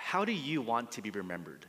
How do you want to be remembered?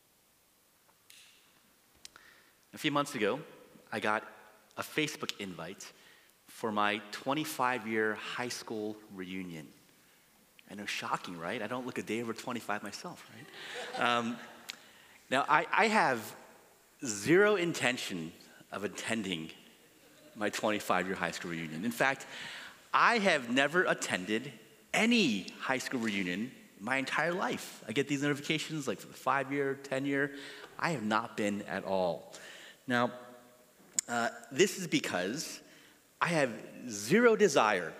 A few months ago, I got a Facebook invite for my 25-year high school reunion. I know, shocking, right? I don't look a day over 25 myself, right? Now, I have zero intention of attending my 25-year high school reunion. In fact, I have never attended any high school reunion my entire life. I get these notifications like for the 5-year, 10-year. I have not been at all. Now, this is because I have zero desire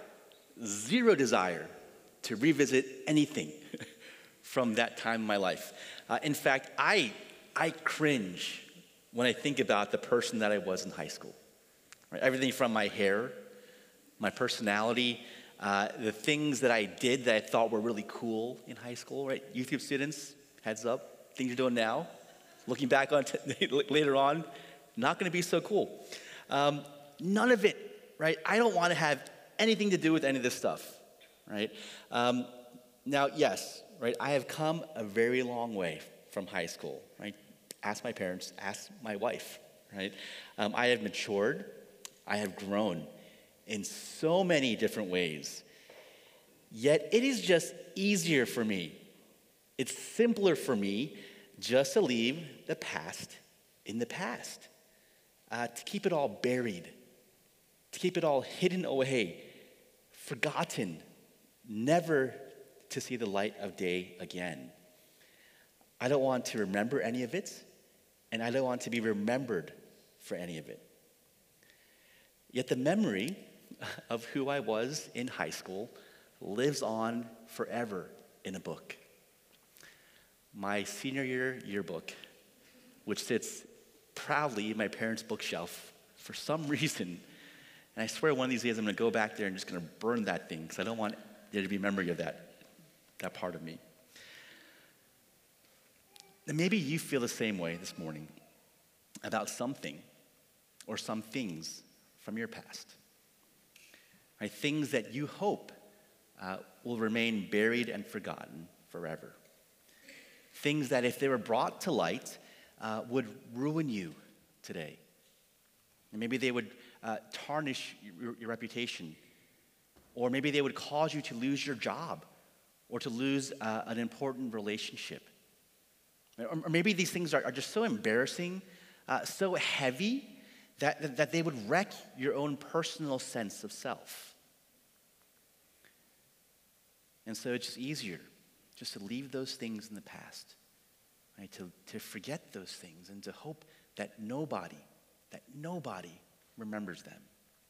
to revisit anything from that time in my life. In fact, I cringe when I think about the person that I was in high school. Right? Everything from my hair, my personality, the things that I did that I thought were really cool in high school, right? Youth group students, heads up, things you're doing now, looking back on later on, not gonna be so cool. None of it, right? I don't wanna have anything to do with any of this stuff, right? Now, yes, right, I have come a very long way from high school, right? Ask my parents, ask my wife, right? I have matured, I have grown in so many different ways. Yet it is just easier for me. It's simpler for me just to leave the past in the past, to keep it all buried, to keep it all hidden away, forgotten, never to see the light of day again. I don't want to remember any of it, and I don't want to be remembered for any of it. Yet the memory of who I was in high school lives on forever in a book. My senior year yearbook, which sits proudly in my parents' bookshelf for some reason. And I swear one of these days I'm gonna go back there and just gonna burn that thing because I don't want there to be memory of that part of me. And maybe you feel the same way this morning about something or some things from your past. Right? Things that you hope will remain buried and forgotten forever. Things that if they were brought to light would ruin you today. And maybe they would tarnish your reputation. Or maybe they would cause you to lose your job or to lose an important relationship. Or maybe these things are just so embarrassing, so heavy, that they would wreck your own personal sense of self. And so it's just easier just to leave those things in the past, right? To forget those things and to hope that nobody remembers them.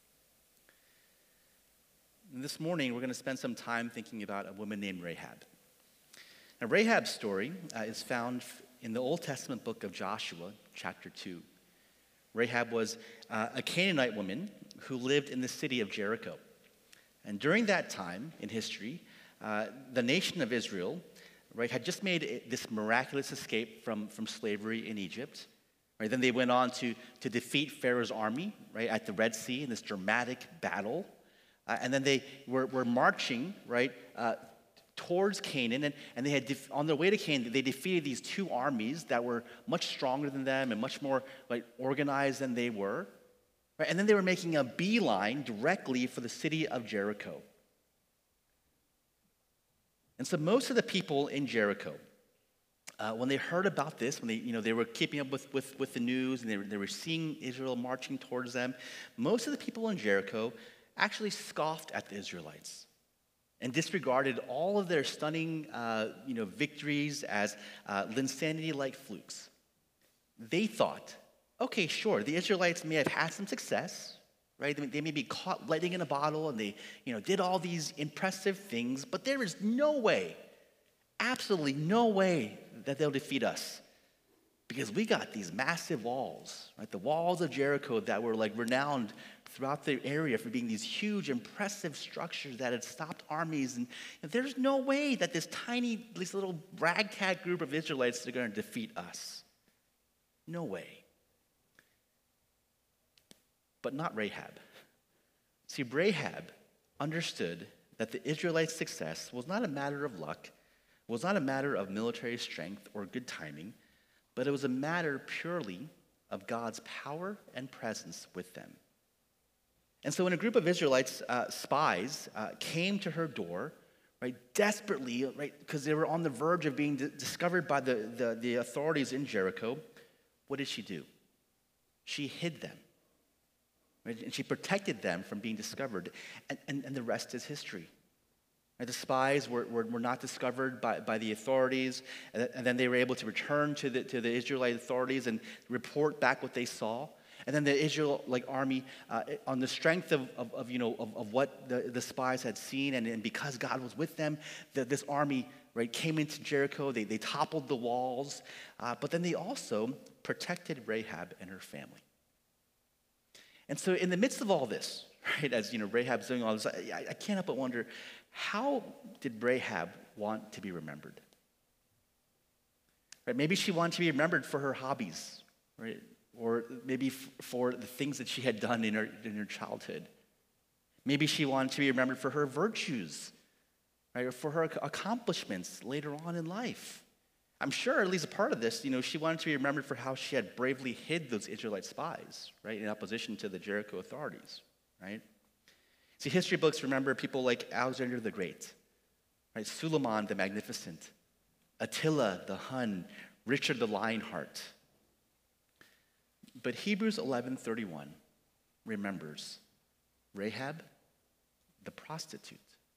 And this morning, we're going to spend some time thinking about a woman named Rahab. Now, Rahab's story is found in the Old Testament book of Joshua, chapter 2. Rahab was a Canaanite woman who lived in the city of Jericho. And during that time in history, the nation of Israel, right, had just made this miraculous escape from slavery in Egypt. Right? Then they went on to defeat Pharaoh's army, right, at the Red Sea in this dramatic battle. And then they were marching, right, towards Canaan, and they had on their way to Canaan, they defeated these two armies that were much stronger than them and much more like organized than they were. Right? And then they were making a beeline directly for the city of Jericho. And so most of the people in Jericho, when they heard about this, when they were keeping up with the news and they were seeing Israel marching towards them, most of the people in Jericho actually scoffed at the Israelites and disregarded all of their stunning victories as insanity-like flukes. They thought, okay, sure, the Israelites may have had some success, right? They may be caught lightning in a bottle and they did all these impressive things, but there is no way, absolutely no way that they'll defeat us because we got these massive walls, right? The walls of Jericho that were like renowned throughout the area for being these huge, impressive structures that had stopped armies. And there's no way that this little ragtag group of Israelites are going to defeat us. No way. But not Rahab. See, Rahab understood that the Israelites' success was not a matter of luck, was not a matter of military strength or good timing, but it was a matter purely of God's power and presence with them. And so when a group of Israelites, spies, came to her door, right, desperately, right, because they were on the verge of being discovered by the authorities in Jericho, what did she do? She hid them, right? And she protected them from being discovered, and the rest is history. Right? The spies were not discovered by the authorities, and then they were able to return to the Israelite authorities and report back what they saw. And then the Israelite army, on the strength of what the spies had seen, and because God was with them, this army, right, came into Jericho. They toppled the walls, but then they also protected Rahab and her family. And so, in the midst of all this, right, as Rahab's doing all this, I can't help but wonder, how did Rahab want to be remembered? Right, maybe she wanted to be remembered for her hobbies, right? Or maybe for the things that she had done in her childhood. Maybe she wanted to be remembered for her virtues, right? Or for her accomplishments later on in life. I'm sure at least a part of this, she wanted to be remembered for how she had bravely hid those Israelite spies, right? In opposition to the Jericho authorities, right? See, history books remember people like Alexander the Great, right? Suleiman the Magnificent, Attila the Hun, Richard the Lionheart. But Hebrews 11:31 remembers Rahab, the prostitute.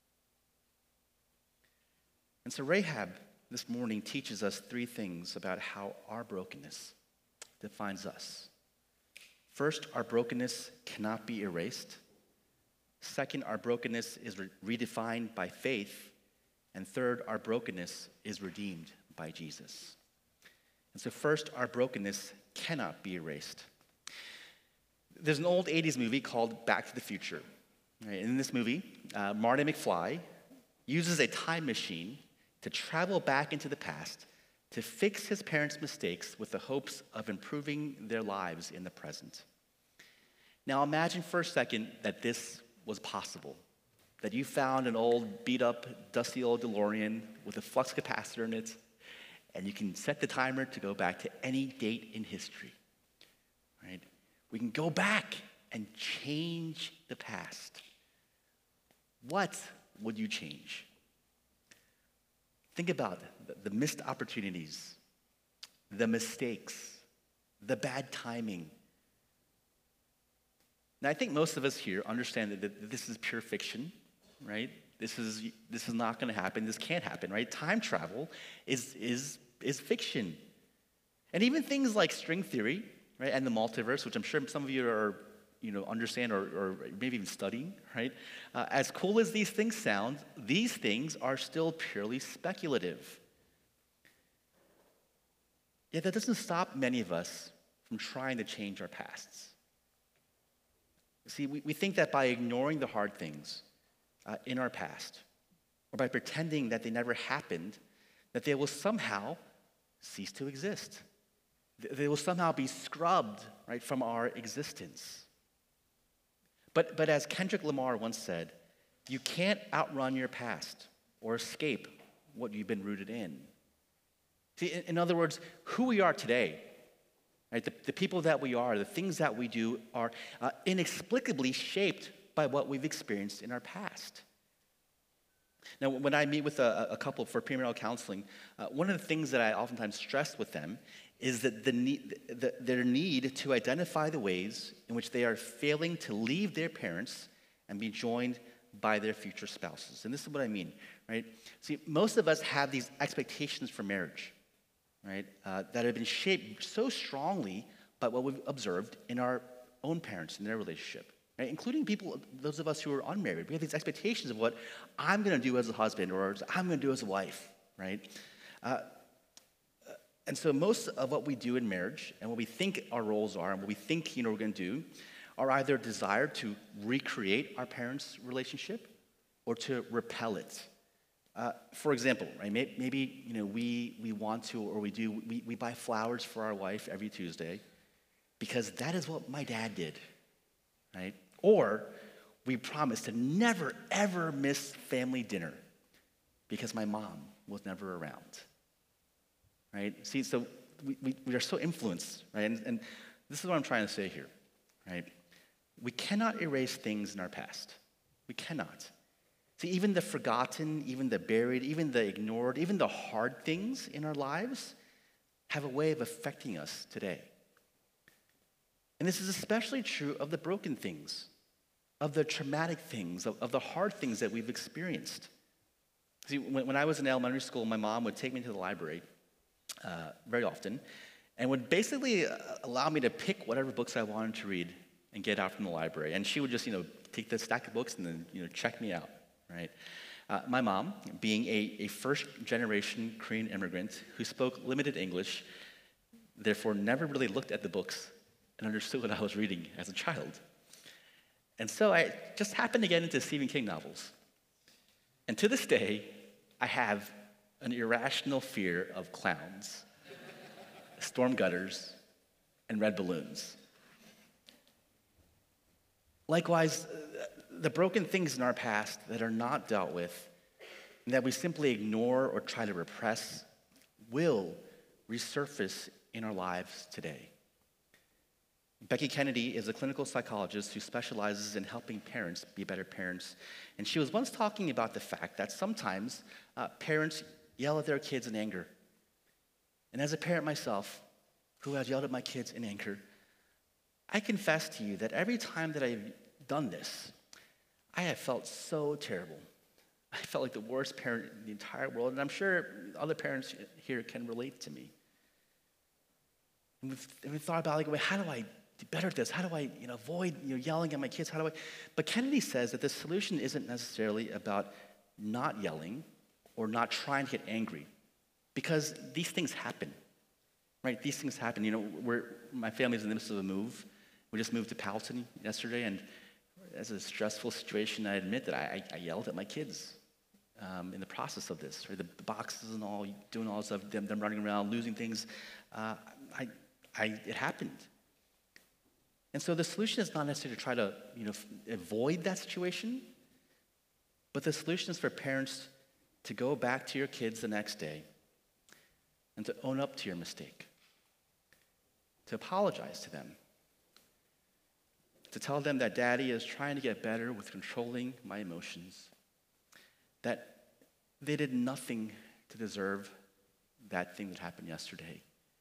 And so Rahab this morning teaches us three things about how our brokenness defines us. First, our brokenness cannot be erased. Second, our brokenness is redefined by faith. And third, our brokenness is redeemed by Jesus. And so first, our brokenness cannot be erased. There's an old 80s movie called Back to the Future. Right? In this movie, Marty McFly uses a time machine to travel back into the past to fix his parents' mistakes with the hopes of improving their lives in the present. Now imagine for a second that this was possible, that you found an old, beat-up, dusty old DeLorean with a flux capacitor in it, and you can set the timer to go back to any date in history, right? We can go back and change the past. What would you change? Think about the missed opportunities, the mistakes, the bad timing. Now, I think most of us here understand that this is pure fiction, right? This is not going to happen. This can't happen, right? Time travel is fiction. And even things like string theory, right, and the multiverse, which I'm sure some of you are, understand or maybe even studying, right? As cool as these things sound, these things are still purely speculative. Yet that doesn't stop many of us from trying to change our pasts. See, we think that by ignoring the hard things in our past, or by pretending that they never happened, that they will somehow cease to exist. They will somehow be scrubbed, right, from our existence. But as Kendrick Lamar once said, you can't outrun your past or escape what you've been rooted in. See, in other words, who we are today, right, the people that we are, the things that we do are inexplicably shaped by what we've experienced in our past. Now, when I meet with a couple for premarital counseling, one of the things that I oftentimes stress with them is that their need to identify the ways in which they are failing to leave their parents and be joined by their future spouses. And this is what I mean, right? See, most of us have these expectations for marriage, right, that have been shaped so strongly by what we've observed in our own parents and their relationship. Right? Including people, those of us who are unmarried. We have these expectations of what I'm going to do as a husband or I'm going to do as a wife, right? And so most of what we do in marriage and what we think our roles are and what we think we're going to do are either desire to recreate our parents' relationship or to repel it. For example, right? Maybe we want to or we buy flowers for our wife every Tuesday because that is what my dad did, right? Or we promise to never, ever miss family dinner because my mom was never around, right? See, so we are so influenced, right? And this is what I'm trying to say here, right? We cannot erase things in our past. We cannot. See, even the forgotten, even the buried, even the ignored, even the hard things in our lives have a way of affecting us today. And this is especially true of the broken things, of the traumatic things, of the hard things that we've experienced. See, when I was in elementary school, my mom would take me to the library very often and would basically allow me to pick whatever books I wanted to read and get out from the library. And she would just, take the stack of books and then, check me out, right? My mom, being a first-generation Korean immigrant who spoke limited English, therefore never really looked at the books and understood what I was reading as a child. And so I just happened to get into Stephen King novels. And to this day, I have an irrational fear of clowns, storm gutters, and red balloons. Likewise, the broken things in our past that are not dealt with and that we simply ignore or try to repress will resurface in our lives today. Becky Kennedy is a clinical psychologist who specializes in helping parents be better parents. And she was once talking about the fact that sometimes parents yell at their kids in anger. And as a parent myself, who has yelled at my kids in anger, I confess to you that every time that I've done this, I have felt so terrible. I felt like the worst parent in the entire world, and I'm sure other parents here can relate to me. And we've thought about, how do I do better at this? How do I avoid yelling at my kids? But Kennedy says that the solution isn't necessarily about not yelling or not trying to get angry, because these things happen, right? These things happen. My family's in the midst of a move. We just moved to Powelton yesterday, and as a stressful situation, I admit that I yelled at my kids in the process of this, right? The boxes and all, doing all this stuff, them running around, losing things. It happened. And so the solution is not necessarily to try to avoid that situation, but the solution is for parents to go back to your kids the next day and to own up to your mistake, to apologize to them, to tell them that Daddy is trying to get better with controlling my emotions, that they did nothing to deserve that thing that happened yesterday,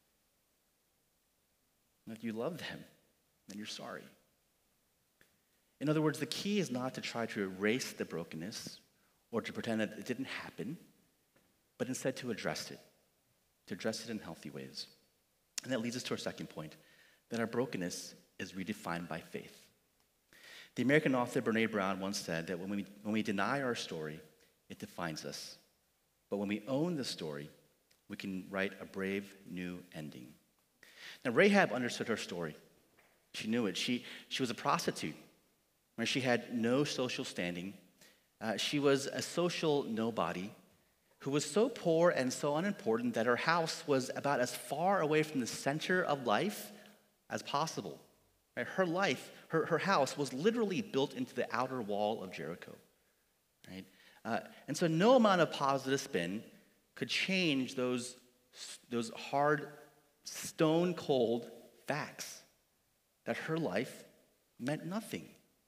that you love them and you're sorry. In other words, the key is not to try to erase the brokenness or to pretend that it didn't happen, but instead to address it in healthy ways. And that leads us to our second point, that our brokenness is redefined by faith. The American author Brené Brown once said that when we deny our story, it defines us. But when we own the story, we can write a brave new ending. Now, Rahab understood her story. She knew it. She was a prostitute, where she had no social standing. She was a social nobody who was so poor and so unimportant that her house was about as far away from the center of life as possible. Right? Her life, her house was literally built into the outer wall of Jericho. Right? And so no amount of positive spin could change those hard, stone-cold facts that her life meant nothing.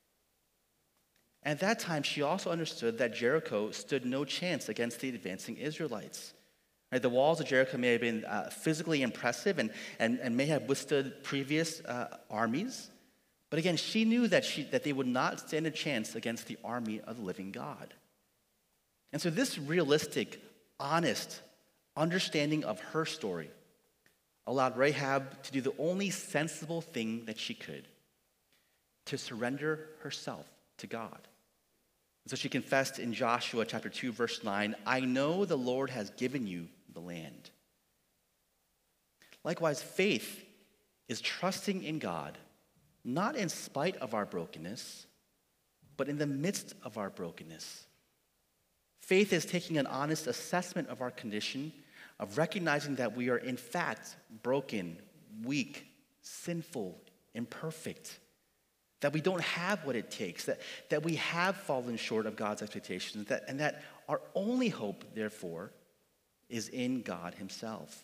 At that time, she also understood that Jericho stood no chance against the advancing Israelites. Right? The walls of Jericho may have been physically impressive and may have withstood previous armies, but again, she knew that they would not stand a chance against the army of the living God. And so this realistic, honest understanding of her story allowed Rahab to do the only sensible thing that she could, to surrender herself to God. And so she confessed in Joshua chapter 2, verse 9, "I know the Lord has given you the land." Likewise, faith is trusting in God, not in spite of our brokenness, but in the midst of our brokenness. Faith is taking an honest assessment of our condition, of recognizing that we are in fact broken, weak, sinful, imperfect, that we don't have what it takes, that we have fallen short of God's expectations, and that our only hope, therefore, is in God himself.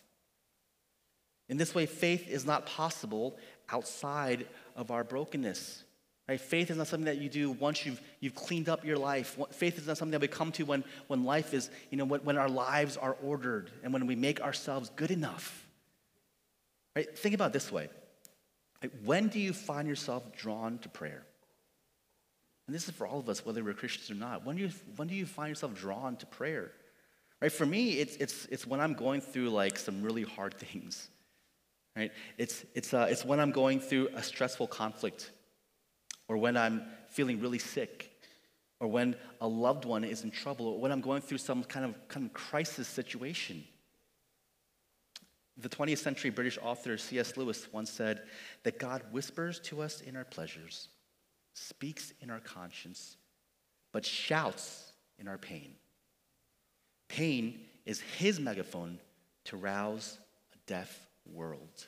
In this way, faith is not possible outside of our brokenness. Right? Faith is not something that you do once you've cleaned up your life. Faith is not something that we come to when life is, when our lives are ordered and when we make ourselves good enough. Right? Think about it this way. Right? When do you find yourself drawn to prayer? And this is for all of us, whether we're Christians or not. When do you find yourself drawn to prayer? Right? For me, it's when I'm going through like some really hard things. Right? It's when I'm going through a stressful conflict, or when I'm feeling really sick, or when a loved one is in trouble, or when I'm going through some kind of crisis situation. The 20th century British author C.S. Lewis once said that God whispers to us in our pleasures, speaks in our conscience, but shouts in our pain. Pain is his megaphone to rouse a deaf world.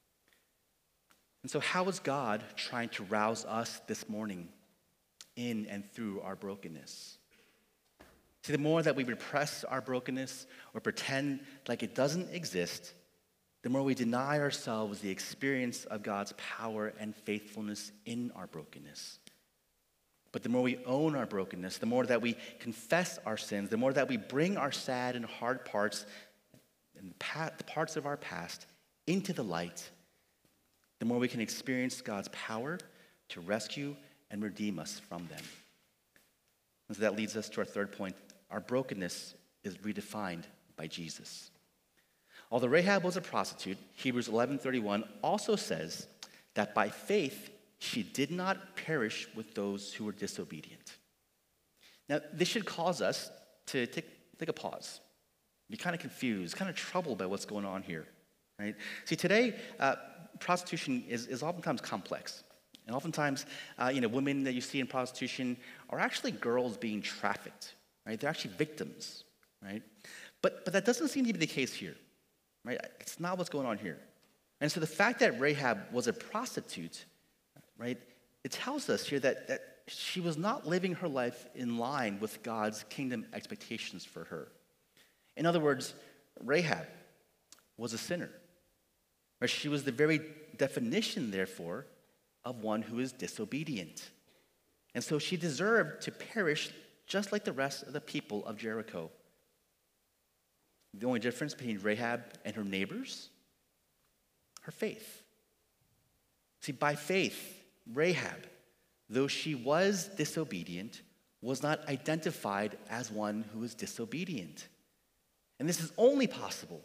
And so how is God trying to rouse us this morning in and through our brokenness? See, the more that we repress our brokenness or pretend like it doesn't exist, the more we deny ourselves the experience of God's power and faithfulness in our brokenness. But the more we own our brokenness, the more that we confess our sins, the more that we bring our sad and hard parts and the parts of our past into the light, the more we can experience God's power to rescue and redeem us from them. And so that leads us to our third point. Our brokenness is redefined by Jesus. Although Rahab was a prostitute, Hebrews 11:31 also says that by faith she did not perish with those who were disobedient. Now, this should cause us to take a pause, be kind of confused, kind of troubled by what's going on here, right? See, today, prostitution is oftentimes complex. And oftentimes, women that you see in prostitution are actually girls being trafficked, right? They're actually victims, right? But that doesn't seem to be the case here, right? It's not what's going on here. And so the fact that Rahab was a prostitute, right, it tells us here that she was not living her life in line with God's kingdom expectations for her. In other words, Rahab was a sinner. Right? She was the very definition, therefore, of one who is disobedient. And so she deserved to perish just like the rest of the people of Jericho. The only difference between Rahab and her neighbors? Her faith. See, by faith, Rahab, though she was disobedient, was not identified as one who is disobedient. And this is only possible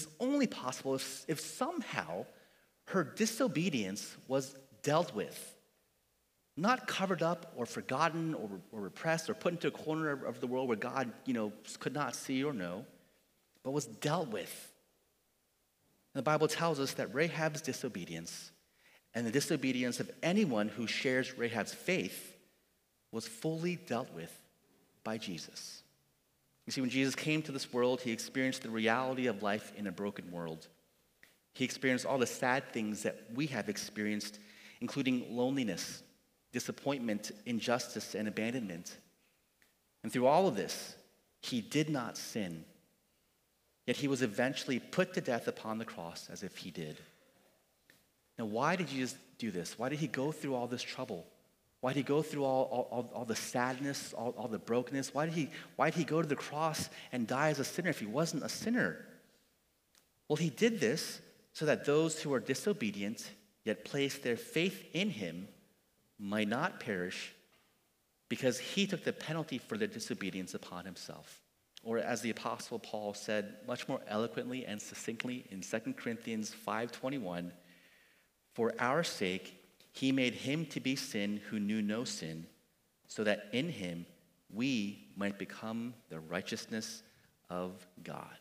if somehow her disobedience was dealt with, not covered up or forgotten or repressed or put into a corner of the world where God, could not see or know, but was dealt with. And the Bible tells us that Rahab's disobedience and the disobedience of anyone who shares Rahab's faith was fully dealt with by Jesus. You see, when Jesus came to this world, he experienced the reality of life in a broken world. He experienced all the sad things that we have experienced, including loneliness, disappointment, injustice, and abandonment. And through all of this, he did not sin. Yet he was eventually put to death upon the cross as if he did. Now, why did Jesus do this? Why did he go through all this trouble? Why did he go through all the sadness, all the brokenness? Why did he go to the cross and die as a sinner if he wasn't a sinner? Well, he did this so that those who are disobedient yet place their faith in him might not perish, because he took the penalty for their disobedience upon himself. Or as the Apostle Paul said much more eloquently and succinctly in 2 Corinthians 5:21, "For our sake he made him to be sin who knew no sin, so that in him we might become the righteousness of God."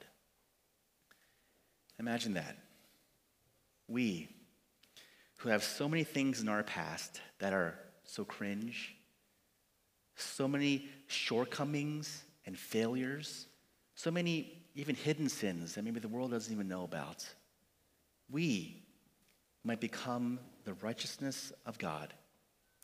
Imagine that. We, who have so many things in our past that are so cringe, so many shortcomings and failures, so many even hidden sins that maybe the world doesn't even know about, we might become the righteousness of God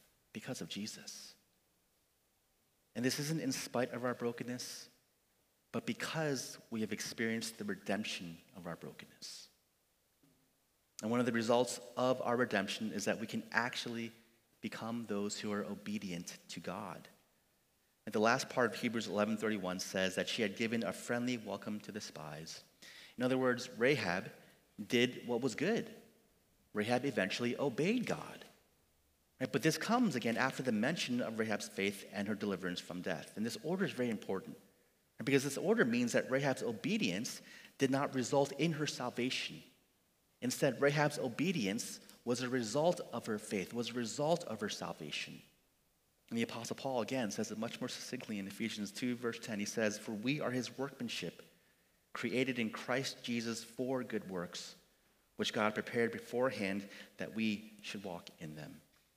because of Jesus. And this isn't in spite of our brokenness. but because we have experienced the redemption of our brokenness. And one of the results of our redemption is that we can actually become those who are obedient to God. And the last part of Hebrews 11:31 says that she had given a friendly welcome to the spies. In other words, Rahab did what was good. Rahab eventually obeyed God. Right? But this comes again after the mention of Rahab's faith and her deliverance from death. And this order is very important, because this order means that Rahab's obedience did not result in her salvation. Instead, Rahab's obedience was a result of her faith, was a result of her salvation. And the Apostle Paul, again, says it much more succinctly in Ephesians 2, verse 10. He says, "For we are his workmanship, created in Christ Jesus for good works, which God prepared beforehand that we should walk in them."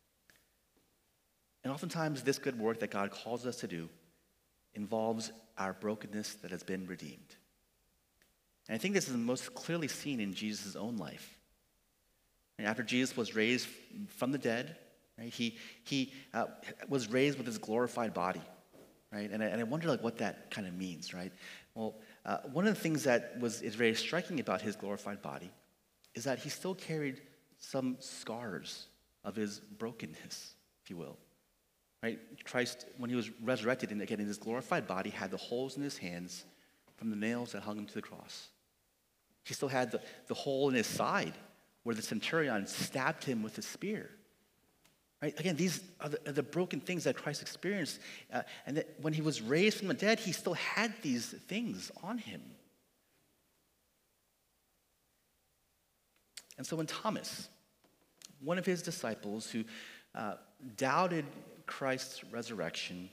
And oftentimes, this good work that God calls us to do involves our brokenness that has been redeemed. And I think this is most clearly seen in Jesus' own life. And after Jesus was raised from the dead, right, he was raised with his glorified body, right? And I wonder what that kind of means, right? Well, one of the things that is very striking about his glorified body is that he still carried some scars of his brokenness, if you will. Right? Christ, when he was resurrected, and again in his glorified body, had the holes in his hands from the nails that hung him to the cross. He still had the hole in his side where the centurion stabbed him with a spear. Right? Again, these are the broken things that Christ experienced. And that when he was raised from the dead, he still had these things on him. And so when Thomas, one of his disciples who doubted Christ's resurrection,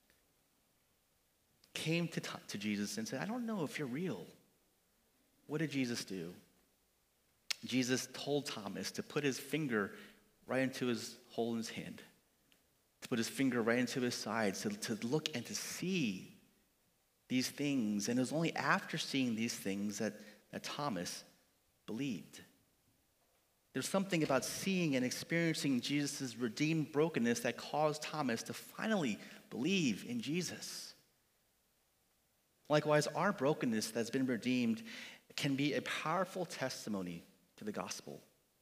came to Jesus and said, "I don't know if you're real." What did Jesus do? Jesus told Thomas to put his finger right into his hole in his hand, to put his finger right into his side, to look and to see these things. And it was only after seeing these things that Thomas believed. There's something about seeing and experiencing Jesus' redeemed brokenness that caused Thomas to finally believe in Jesus. Likewise, our brokenness that's been redeemed can be a powerful testimony to the gospel.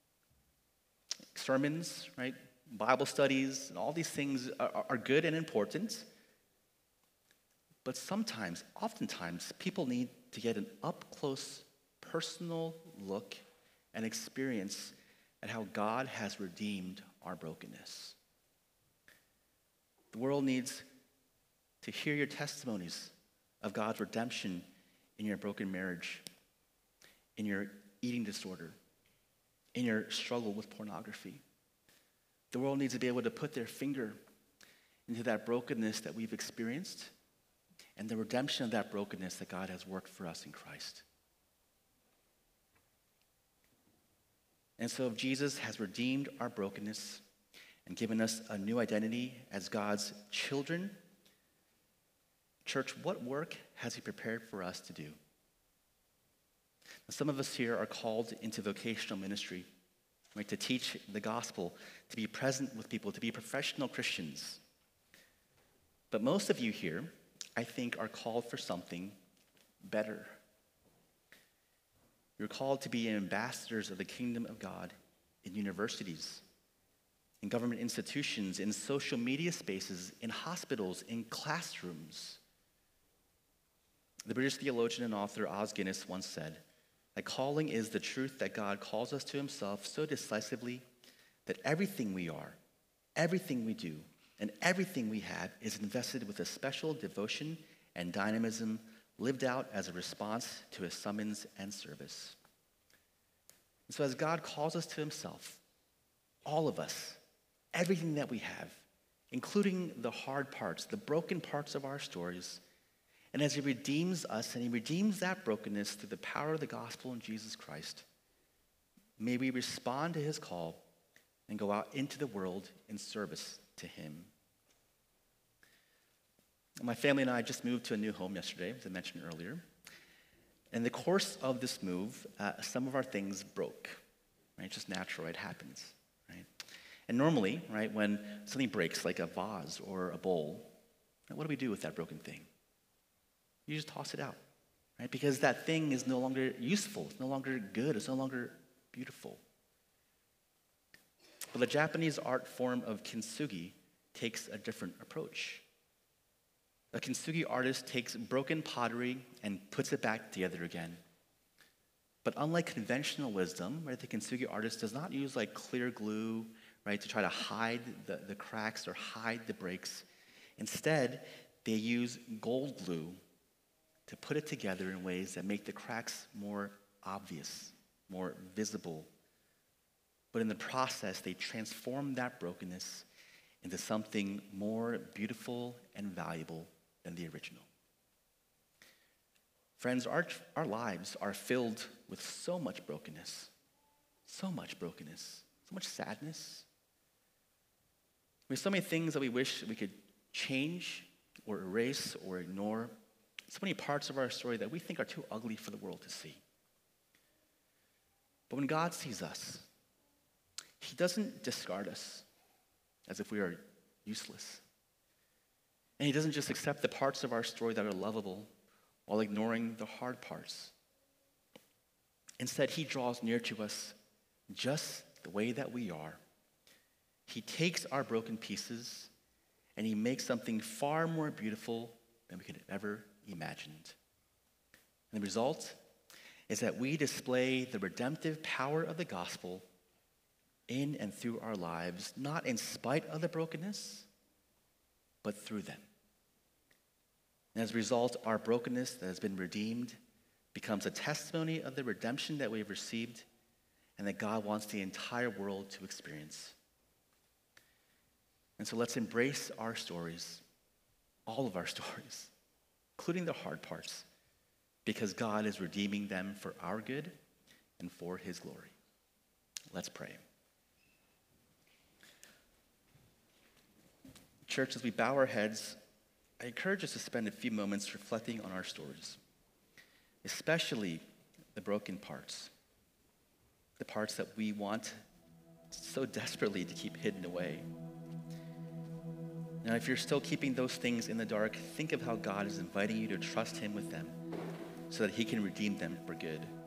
Sermons, right? Bible studies, and all these things are good and important. But oftentimes, people need to get an up-close, personal look and experience at how God has redeemed our brokenness. The world needs to hear your testimonies of God's redemption in your broken marriage, in your eating disorder, in your struggle with pornography. The world needs to be able to put their finger into that brokenness that we've experienced and the redemption of that brokenness that God has worked for us in Christ. And so if Jesus has redeemed our brokenness and given us a new identity as God's children, church, what work has he prepared for us to do? Now, some of us here are called into vocational ministry, right, to teach the gospel, to be present with people, to be professional Christians. But most of you here, I think, are called for something better. You're called to be ambassadors of the kingdom of God in universities, in government institutions, in social media spaces, in hospitals, in classrooms. The British theologian and author Os Guinness once said that calling is the truth that God calls us to himself so decisively that everything we are, everything we do, and everything we have is invested with a special devotion and dynamism lived out as a response to his summons and service. And so as God calls us to himself, all of us, everything that we have, including the hard parts, the broken parts of our stories, and as he redeems us and he redeems that brokenness through the power of the gospel in Jesus Christ, may we respond to his call and go out into the world in service to him. My family and I just moved to a new home yesterday, as I mentioned earlier. In the course of this move, some of our things broke. Right? It's just natural, it happens. Right? And normally, right, when something breaks, like a vase or a bowl, what do we do with that broken thing? You just toss it out, right? Because that thing is no longer useful, it's no longer good, it's no longer beautiful. But the Japanese art form of kintsugi takes a different approach. A kintsugi artist takes broken pottery and puts it back together again. But unlike conventional wisdom, right, the kintsugi artist does not use like clear glue, right, to try to hide the cracks or hide the breaks. Instead, they use gold glue to put it together in ways that make the cracks more obvious, more visible. But in the process, they transform that brokenness into something more beautiful and valuable than the original. Friends, our lives are filled with so much brokenness, so much sadness. There's so many things that we wish we could change or erase or ignore. So many parts of our story that we think are too ugly for the world to see. But when God sees us, he doesn't discard us as if we are useless. And he doesn't just accept the parts of our story that are lovable while ignoring the hard parts. Instead, he draws near to us just the way that we are. He takes our broken pieces and he makes something far more beautiful than we could have ever imagined. And the result is that we display the redemptive power of the gospel in and through our lives, not in spite of the brokenness, but through them. And as a result, our brokenness that has been redeemed becomes a testimony of the redemption that we have received and that God wants the entire world to experience. And so let's embrace our stories, all of our stories, including the hard parts, because God is redeeming them for our good and for his glory. Let's pray. Church, as we bow our heads, I encourage us to spend a few moments reflecting on our stories, especially the broken parts, the parts that we want so desperately to keep hidden away. Now, if you're still keeping those things in the dark, think of how God is inviting you to trust him with them so that he can redeem them for good.